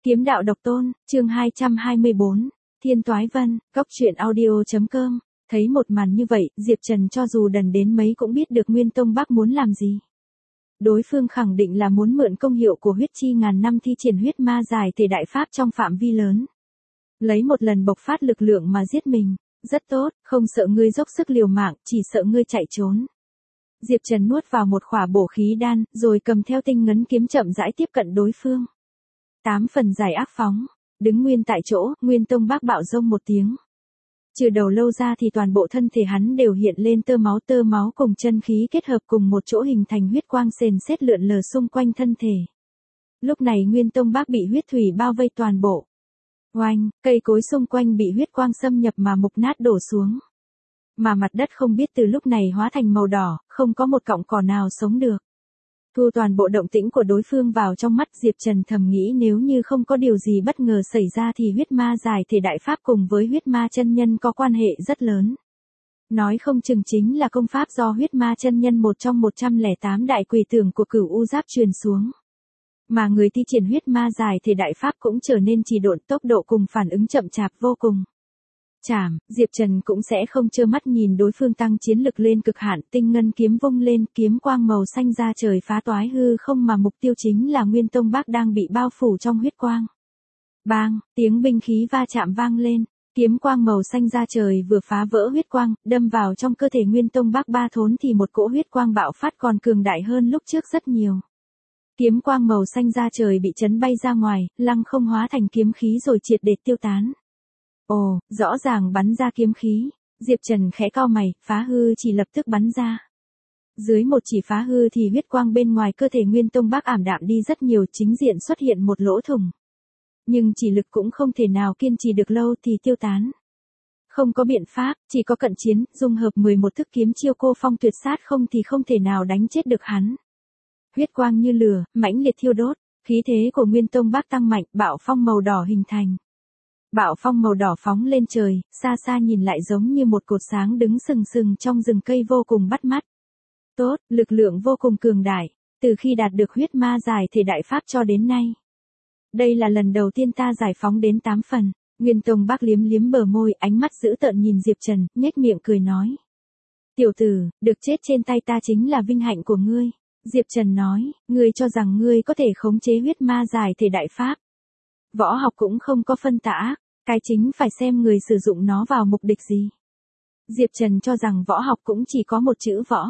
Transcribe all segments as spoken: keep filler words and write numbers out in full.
Kiếm đạo độc tôn, chương hai trăm hai mươi bốn, Thiên Toái Vân, góc truyện audio.com. Thấy một màn như vậy, Diệp Trần cho dù đần đến mấy cũng biết được Nguyên Tông Bắc muốn làm gì. Đối phương khẳng định là muốn mượn công hiệu của huyết chi ngàn năm thi triển huyết ma giải thể đại pháp trong phạm vi lớn. Lấy một lần bộc phát lực lượng mà giết mình. Rất tốt, không sợ ngươi dốc sức liều mạng, chỉ sợ ngươi chạy trốn. Diệp Trần nuốt vào một khỏa bổ khí đan, rồi cầm theo tinh ngấn kiếm chậm rãi tiếp cận đối phương. Tám phần giải ác phóng, đứng nguyên tại chỗ, Nguyên Tông Bắc bạo rông một tiếng. Trừ đầu lâu ra thì toàn bộ thân thể hắn đều hiện lên tơ máu tơ máu cùng chân khí kết hợp cùng một chỗ hình thành huyết quang sền sét lượn lờ xung quanh thân thể. Lúc này Nguyên Tông Bắc bị huyết thủy bao vây toàn bộ. Oanh, cây cối xung quanh bị huyết quang xâm nhập mà mục nát đổ xuống. Mà mặt đất không biết từ lúc này hóa thành màu đỏ, không có một cọng cỏ nào sống được. Thu toàn bộ động tĩnh của đối phương vào trong mắt, Diệp Trần thầm nghĩ nếu như không có điều gì bất ngờ xảy ra thì huyết ma giải thể đại pháp cùng với huyết ma chân nhân có quan hệ rất lớn. Nói không chừng chính là công pháp do huyết ma chân nhân một trong một trăm lẻ tám đại quỷ tưởng của Cửu U Giáp truyền xuống. Mà người thi triển huyết ma giải thể đại pháp cũng trở nên trì độn, tốc độ cùng phản ứng chậm chạp vô cùng. Chảm, Diệp Trần cũng sẽ không trơ mắt nhìn đối phương tăng chiến lực lên cực hạn, tinh ngân kiếm vung lên, kiếm quang màu xanh ra trời phá toái hư không mà mục tiêu chính là Nguyên Tông Bắc đang bị bao phủ trong huyết quang. Bang, tiếng binh khí va chạm vang lên, kiếm quang màu xanh ra trời vừa phá vỡ huyết quang, đâm vào trong cơ thể Nguyên Tông Bắc ba thốn thì một cỗ huyết quang bạo phát còn cường đại hơn lúc trước rất nhiều. Kiếm quang màu xanh ra trời bị chấn bay ra ngoài, lăng không hóa thành kiếm khí rồi triệt để tiêu tán. Ồ, rõ ràng bắn ra kiếm khí, Diệp Trần khẽ cau mày, phá hư chỉ lập tức bắn ra. Dưới một chỉ phá hư thì huyết quang bên ngoài cơ thể Nguyên Tông Bắc ảm đạm đi rất nhiều, chính diện xuất hiện một lỗ thủng. Nhưng chỉ lực cũng không thể nào kiên trì được lâu thì tiêu tán. Không có biện pháp, chỉ có cận chiến, dung hợp mười một thức kiếm chiêu cô phong tuyệt sát không thì không thể nào đánh chết được hắn. Huyết quang như lửa, mãnh liệt thiêu đốt, khí thế của Nguyên Tông Bắc tăng mạnh, bạo phong màu đỏ hình thành. Bạo phong màu đỏ phóng lên trời, xa xa nhìn lại giống như một cột sáng đứng sừng sừng trong rừng cây vô cùng bắt mắt. Tốt, lực lượng vô cùng cường đại, từ khi đạt được huyết ma giải thể đại pháp cho đến nay. Đây là lần đầu tiên ta giải phóng đến tám phần, Nguyên Tông Bắc liếm liếm bờ môi, ánh mắt dữ tợn nhìn Diệp Trần, nhếch miệng cười nói. Tiểu tử, được chết trên tay ta chính là vinh hạnh của ngươi. Diệp Trần nói, ngươi cho rằng ngươi có thể khống chế huyết ma giải thể đại pháp. Võ học cũng không có phân tả, cái chính phải xem người sử dụng nó vào mục đích gì. Diệp Trần cho rằng võ học cũng chỉ có một chữ võ.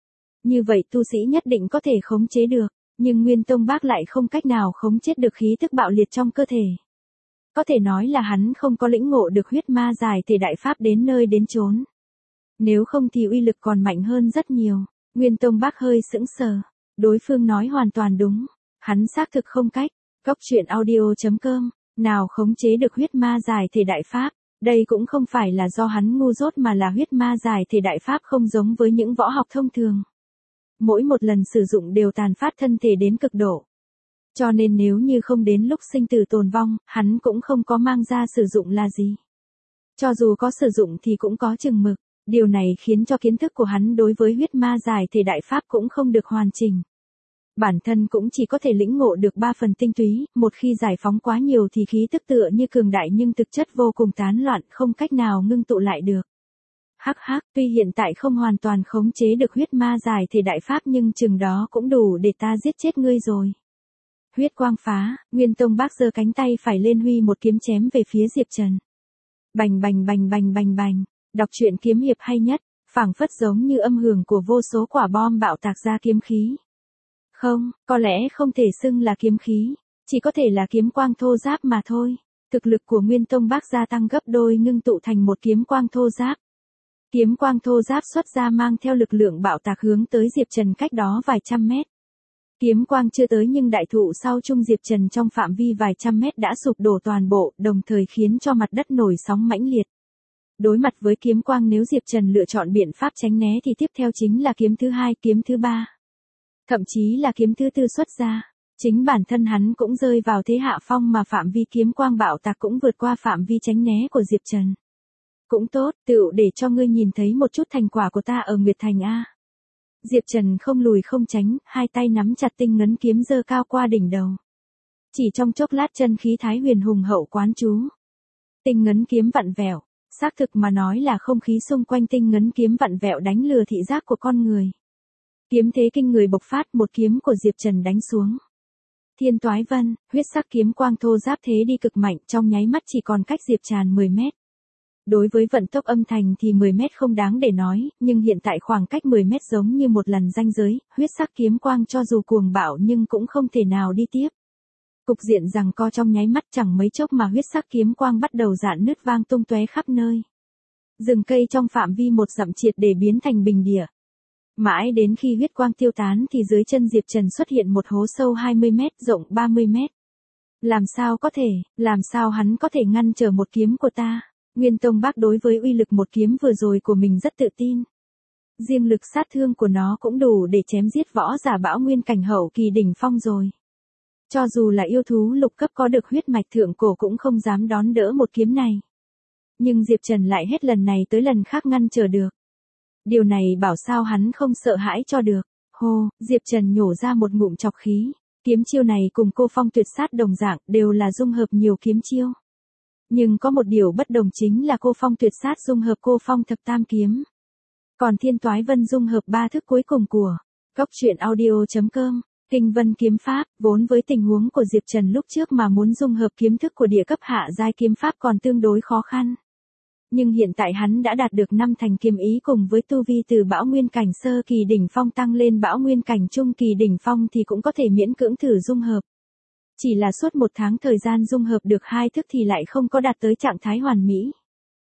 Như vậy tu sĩ nhất định có thể khống chế được, nhưng Nguyên Tông Bắc lại không cách nào khống chế được khí tức bạo liệt trong cơ thể. Có thể nói là hắn không có lĩnh ngộ được huyết ma giải thể đại pháp đến nơi đến chốn. Nếu không thì uy lực còn mạnh hơn rất nhiều. Nguyên Tông Bắc hơi sững sờ, đối phương nói hoàn toàn đúng, hắn xác thực không cách. Góc truyện audio.com, nào khống chế được huyết ma giải thể đại pháp, đây cũng không phải là do hắn ngu dốt mà là huyết ma giải thể đại pháp không giống với những võ học thông thường. Mỗi một lần sử dụng đều tàn phát thân thể đến cực độ. Cho nên nếu như không đến lúc sinh tử tồn vong, hắn cũng không có mang ra sử dụng là gì. Cho dù có sử dụng thì cũng có chừng mực, điều này khiến cho kiến thức của hắn đối với huyết ma giải thể đại pháp cũng không được hoàn chỉnh. Bản thân cũng chỉ có thể lĩnh ngộ được ba phần tinh túy, một khi giải phóng quá nhiều thì khí tức tựa như cường đại nhưng thực chất vô cùng tán loạn, không cách nào ngưng tụ lại được. Hắc hắc, tuy hiện tại không hoàn toàn khống chế được huyết ma giải thể đại pháp nhưng chừng đó cũng đủ để ta giết chết ngươi rồi. Huyết quang phá, Nguyên Tông Bắc giơ cánh tay phải lên huy một kiếm chém về phía Diệp Trần. Bành bành bành bành bành bành, đọc truyện kiếm hiệp hay nhất, phảng phất giống như âm hưởng của vô số quả bom bạo tạc ra kiếm khí. Không, có lẽ không thể xưng là kiếm khí, chỉ có thể là kiếm quang thô giáp mà thôi. Thực lực của Nguyên Tông Bắc gia tăng gấp đôi ngưng tụ thành một kiếm quang thô giáp. Kiếm quang thô giáp xuất ra mang theo lực lượng bạo tạc hướng tới Diệp Trần cách đó vài trăm mét. Kiếm quang chưa tới nhưng đại thụ sau trung Diệp Trần trong phạm vi vài trăm mét đã sụp đổ toàn bộ, đồng thời khiến cho mặt đất nổi sóng mãnh liệt. Đối mặt với kiếm quang nếu Diệp Trần lựa chọn biện pháp tránh né thì tiếp theo chính là kiếm thứ hai, kiếm thứ ba. Thậm chí là kiếm thứ tư xuất ra, chính bản thân hắn cũng rơi vào thế hạ phong mà phạm vi kiếm quang bạo tạc cũng vượt qua phạm vi tránh né của Diệp Trần. Cũng tốt, tựu để cho ngươi nhìn thấy một chút thành quả của ta ở Nguyệt Thành A. Diệp Trần không lùi không tránh, hai tay nắm chặt tinh ngấn kiếm giơ cao qua đỉnh đầu. Chỉ trong chốc lát chân khí Thái Huyền hùng hậu quán chú. Tinh ngấn kiếm vặn vẹo, xác thực mà nói là không khí xung quanh tinh ngấn kiếm vặn vẹo đánh lừa thị giác của con người. Kiếm thế kinh người bộc phát, một kiếm của Diệp Trần đánh xuống. Thiên Toái Vân, huyết sắc kiếm quang thô ráp thế đi cực mạnh, trong nháy mắt chỉ còn cách Diệp Trần mười mét. Đối với vận tốc âm thanh thì mười mét không đáng để nói, nhưng hiện tại khoảng cách mười mét giống như một lần ranh giới, huyết sắc kiếm quang cho dù cuồng bạo nhưng cũng không thể nào đi tiếp. Cục diện giằng co trong nháy mắt, chẳng mấy chốc mà huyết sắc kiếm quang bắt đầu rạn nứt vang tung tóe khắp nơi. Rừng cây trong phạm vi một dặm triệt để biến thành bình địa. Mãi đến khi huyết quang tiêu tán thì dưới chân Diệp Trần xuất hiện một hố sâu hai mươi mét, rộng ba mươi mét. Làm sao có thể, làm sao hắn có thể ngăn trở một kiếm của ta? Nguyên Tông Bác đối với uy lực một kiếm vừa rồi của mình rất tự tin. Riêng lực sát thương của nó cũng đủ để chém giết võ giả bão nguyên cảnh hậu kỳ đỉnh phong rồi. Cho dù là yêu thú lục cấp có được huyết mạch thượng cổ cũng không dám đón đỡ một kiếm này. Nhưng Diệp Trần lại hết lần này tới lần khác ngăn trở được. Điều này bảo sao hắn không sợ hãi cho được. Hô, Diệp Trần nhổ ra một ngụm trọc khí. Kiếm chiêu này cùng Cô Phong Tuyệt Sát đồng dạng, đều là dung hợp nhiều kiếm chiêu. Nhưng có một điều bất đồng chính là Cô Phong Tuyệt Sát dung hợp Cô Phong Thập Tam Kiếm. Còn Thiên Toái Vân dung hợp ba thức cuối cùng của Cốc Truyện Audio chấm com. Kinh Vân kiếm pháp, vốn với tình huống của Diệp Trần lúc trước mà muốn dung hợp kiếm thức của địa cấp hạ giai kiếm pháp còn tương đối khó khăn. Nhưng hiện tại hắn đã đạt được năm thành kiếm ý cùng với tu vi từ bão nguyên cảnh sơ kỳ đỉnh phong tăng lên bão nguyên cảnh trung kỳ đỉnh phong thì cũng có thể miễn cưỡng thử dung hợp. Chỉ là suốt một tháng thời gian dung hợp được hai thức thì lại không có đạt tới trạng thái hoàn mỹ.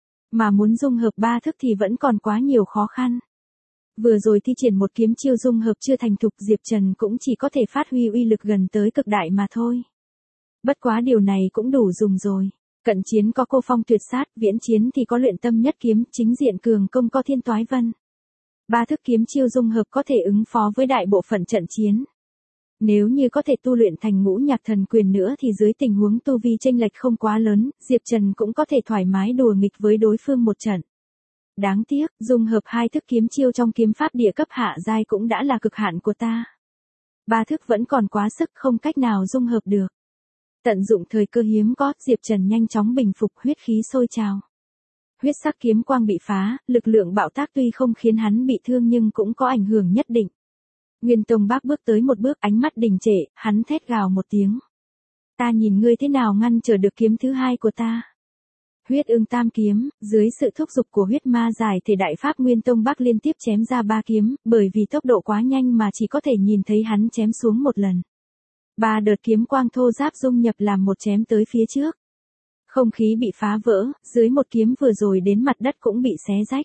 Mà muốn dung hợp ba thức thì vẫn còn quá nhiều khó khăn. Vừa rồi thi triển một kiếm chiêu dung hợp chưa thành thục, Diệp Trần cũng chỉ có thể phát huy uy lực gần tới cực đại mà thôi. Bất quá điều này cũng đủ dùng rồi. Cận chiến có Cô Phong Tuyệt Sát, viễn chiến thì có Luyện Tâm Nhất Kiếm, chính diện cường công có Thiên Toái Vân. Ba thức kiếm chiêu dung hợp có thể ứng phó với đại bộ phận trận chiến. Nếu như có thể tu luyện thành Ngũ Nhạc Thần Quyền nữa thì dưới tình huống tu vi chênh lệch không quá lớn, Diệp Trần cũng có thể thoải mái đùa nghịch với đối phương một trận. Đáng tiếc, dung hợp hai thức kiếm chiêu trong kiếm pháp địa cấp hạ giai cũng đã là cực hạn của ta. Ba thức vẫn còn quá sức, không cách nào dung hợp được. Tận dụng thời cơ hiếm có, Diệp Trần nhanh chóng bình phục, huyết khí sôi trào. Huyết sắc kiếm quang bị phá, lực lượng bạo tác tuy không khiến hắn bị thương nhưng cũng có ảnh hưởng nhất định. Nguyên Tông Bác bước tới một bước, ánh mắt đình trệ, hắn thét gào một tiếng. Ta nhìn ngươi thế nào ngăn trở được kiếm thứ hai của ta. Huyết Ưng Tam Kiếm, dưới sự thúc giục của huyết ma giải thể đại pháp, Nguyên Tông Bác liên tiếp chém ra ba kiếm, bởi vì tốc độ quá nhanh mà chỉ có thể nhìn thấy hắn chém xuống một lần. Ba đợt kiếm quang thô ráp dung nhập làm một chém tới phía trước. Không khí bị phá vỡ, dưới một kiếm vừa rồi đến mặt đất cũng bị xé rách.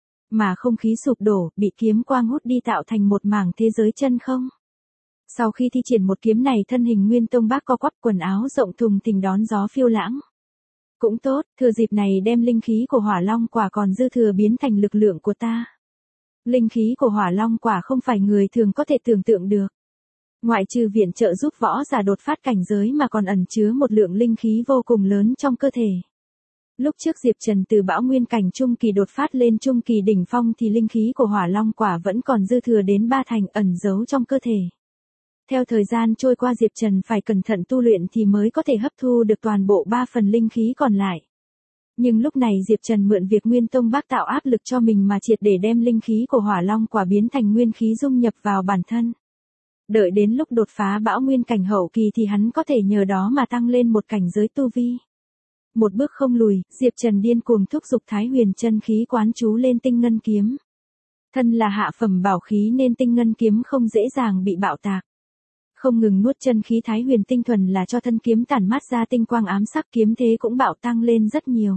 Mà không khí sụp đổ, bị kiếm quang hút đi tạo thành một mảng thế giới chân không. Sau khi thi triển một kiếm này, thân hình Nguyên Tông Bác co quắp, quần áo rộng thùng thình đón gió phiêu lãng. Cũng tốt, thừa dịp này đem linh khí của Hỏa Long Quả còn dư thừa biến thành lực lượng của ta. Linh khí của Hỏa Long Quả không phải người thường có thể tưởng tượng được. Ngoại trừ viện trợ giúp võ giả đột phát cảnh giới mà còn ẩn chứa một lượng linh khí vô cùng lớn trong cơ thể. Lúc trước Diệp Trần từ bão nguyên cảnh trung kỳ đột phát lên trung kỳ đỉnh phong thì linh khí của Hỏa Long Quả vẫn còn dư thừa đến ba thành, ẩn giấu trong cơ thể. Theo thời gian trôi qua, Diệp Trần phải cẩn thận tu luyện thì mới có thể hấp thu được toàn bộ ba phần linh khí còn lại. Nhưng lúc này Diệp Trần mượn việc Nguyên Tông Bác tạo áp lực cho mình mà triệt để đem linh khí của Hỏa Long Quả biến thành nguyên khí dung nhập vào bản thân. Đợi đến lúc đột phá bão nguyên cảnh hậu kỳ thì hắn có thể nhờ đó mà tăng lên một cảnh giới tu vi. Một bước không lùi, Diệp Trần điên cuồng thúc giục Thái Huyền chân khí quán chú lên Tinh Ngân kiếm. Thân là hạ phẩm bảo khí nên Tinh Ngân kiếm không dễ dàng bị bạo tạc. Không ngừng nuốt chân khí Thái Huyền tinh thuần là cho thân kiếm tản mát ra tinh quang ám sắc, kiếm thế cũng bạo tăng lên rất nhiều.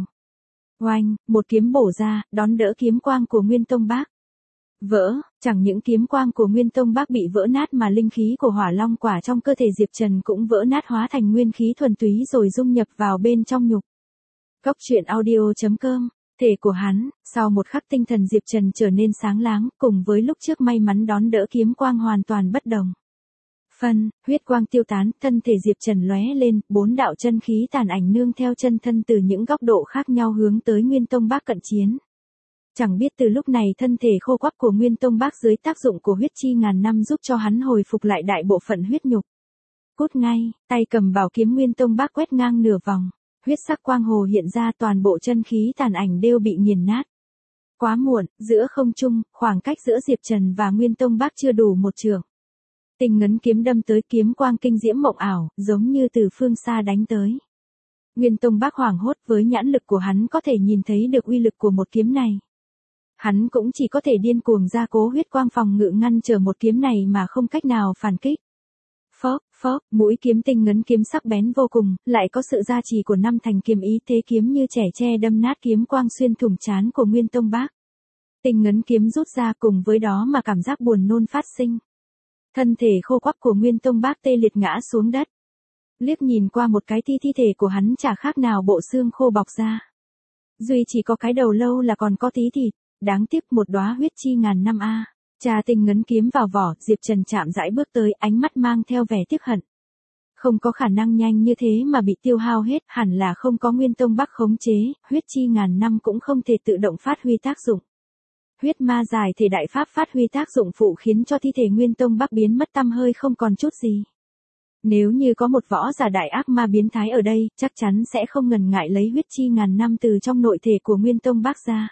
Oanh, một kiếm bổ ra, đón đỡ kiếm quang của Nguyên Tông Bác. Vỡ, chẳng những kiếm quang của Nguyên Tông Bác bị vỡ nát mà linh khí của Hỏa Long Quả trong cơ thể Diệp Trần cũng vỡ nát hóa thành nguyên khí thuần túy rồi dung nhập vào bên trong nhục. Cốc Truyện Audio chấm com. Thể của hắn, sau một khắc tinh thần Diệp Trần trở nên sáng láng, cùng với lúc trước may mắn đón đỡ kiếm quang hoàn toàn bất đồng. Phân, huyết quang tiêu tán, thân thể Diệp Trần lóe lên, bốn đạo chân khí tàn ảnh nương theo chân thân từ những góc độ khác nhau hướng tới Nguyên Tông Bác cận chiến. Chẳng biết từ lúc này thân thể khô quắc của Nguyên Tông Bác dưới tác dụng của huyết chi ngàn năm giúp cho hắn hồi phục lại đại bộ phận huyết nhục. cút ngay, tay cầm bảo kiếm Nguyên Tông Bác quét ngang nửa vòng, huyết sắc quang hồ hiện ra, toàn bộ chân khí tàn ảnh đều bị nghiền nát. Quá muộn, giữa không trung, khoảng cách giữa Diệp Trần và Nguyên Tông Bác chưa đủ một trượng. Tình ngấn kiếm đâm tới, kiếm quang kinh diễm mộng ảo, giống như từ phương xa đánh tới. Nguyên Tông Bác hoảng hốt, với nhãn lực của hắn có thể nhìn thấy được uy lực của một kiếm này. Hắn cũng chỉ có thể điên cuồng ra cố huyết quang phòng ngự ngăn trở một kiếm này mà không cách nào phản kích. Phốc, phốc, mũi kiếm tinh ngấn kiếm sắc bén vô cùng, lại có sự gia trì của năm thành kiếm ý, thế kiếm như trẻ tre đâm nát kiếm quang xuyên thủng trán của Nguyên Tông Bác. Tinh ngấn kiếm rút ra, cùng với đó mà cảm giác buồn nôn phát sinh. Thân thể khô quắc của Nguyên Tông Bác tê liệt ngã xuống đất. Liếc nhìn qua một cái thi thi thể của hắn chả khác nào bộ xương khô bọc ra. Duy chỉ có cái đầu lâu là còn có tí thịt, đáng tiếc một đóa huyết chi ngàn năm a. Trà tinh ngấn kiếm vào vỏ, Diệp Trần chạm rãi bước tới, ánh mắt mang theo vẻ tiếc hận. Không có khả năng nhanh như thế mà bị tiêu hao hết, hẳn là không có Nguyên Tông Bác khống chế, huyết chi ngàn năm cũng không thể tự động phát huy tác dụng. Huyết ma giải thể đại pháp phát huy tác dụng phụ khiến cho thi thể Nguyên Tông Bác biến mất tăm hơi không còn chút gì. Nếu như có một võ giả đại ác ma biến thái ở đây, chắc chắn sẽ không ngần ngại lấy huyết chi ngàn năm từ trong nội thể của Nguyên Tông Bác ra.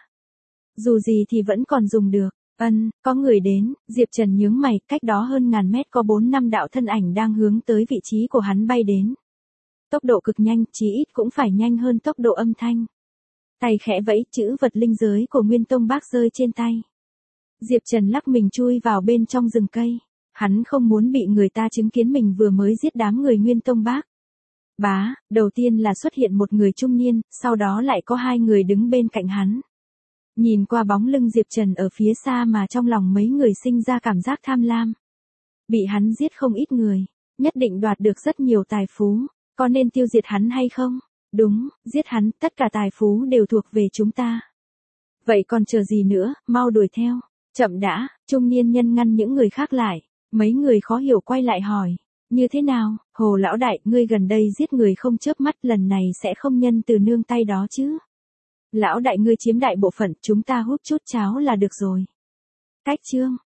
Dù gì thì vẫn còn dùng được. Ân, có người đến, Diệp Trần nhướng mày, cách đó hơn ngàn mét có bốn năm đạo thân ảnh đang hướng tới vị trí của hắn bay đến. Tốc độ cực nhanh, chí ít cũng phải nhanh hơn tốc độ âm thanh. Tay khẽ vẫy, chữ vật linh giới của Nguyên Tông Bác rơi trên tay. Diệp Trần lắc mình chui vào bên trong rừng cây. Hắn không muốn bị người ta chứng kiến mình vừa mới giết đám người Nguyên Tông Bác. Bá, đầu tiên là xuất hiện một người trung niên, sau đó lại có hai người đứng bên cạnh hắn. Nhìn qua bóng lưng Diệp Trần ở phía xa mà trong lòng mấy người sinh ra cảm giác tham lam. Bị hắn giết không ít người, nhất định đoạt được rất nhiều tài phú, có nên tiêu diệt hắn hay không? Đúng, giết hắn, tất cả tài phú đều thuộc về chúng ta. Vậy còn chờ gì nữa, mau đuổi theo. Chậm đã, trung niên nhân ngăn những người khác lại, mấy người khó hiểu quay lại hỏi. Như thế nào, Hồ lão đại, ngươi gần đây giết người không chớp mắt, lần này sẽ không nhân từ nương tay đó chứ? Lão đại, ngươi chiếm đại bộ phận, chúng ta hút chút cháo là được rồi. Cách chương.